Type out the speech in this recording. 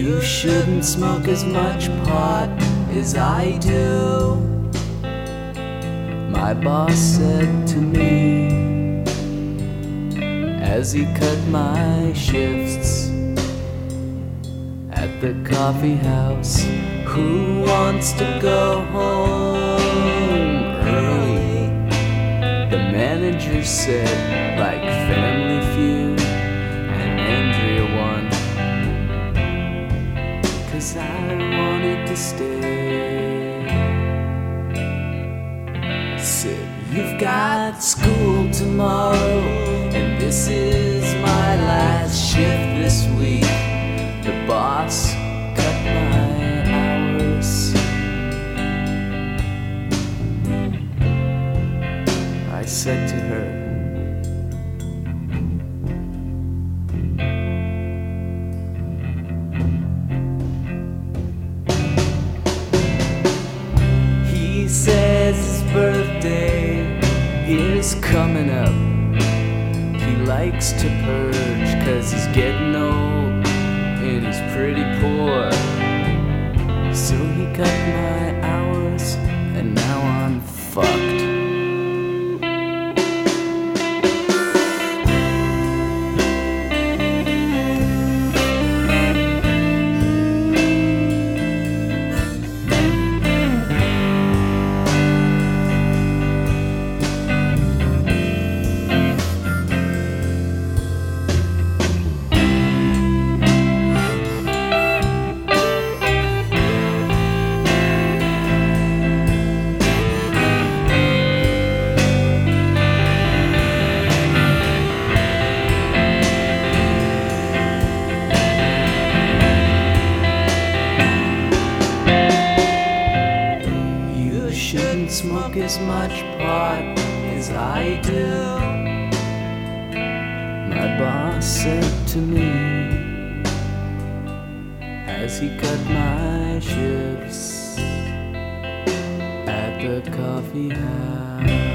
You shouldn't smoke as much pot as I do, my boss said to me as he cut my shifts at the coffee house. Who wants to go home early? The manager said, like Family Feud, and Andrea won, 'cause I wanted to stay. Said, you've got school tomorrow, and this is my last shift this week. The boss cut my hours. I said to her, he says his birthday is coming up. He likes to purge 'cause he's getting old and he's pretty poor. So he cut my hours and now I'm fucked. Shouldn't smoke as much pot as I do, my boss said to me as he cut my shifts at the coffee house.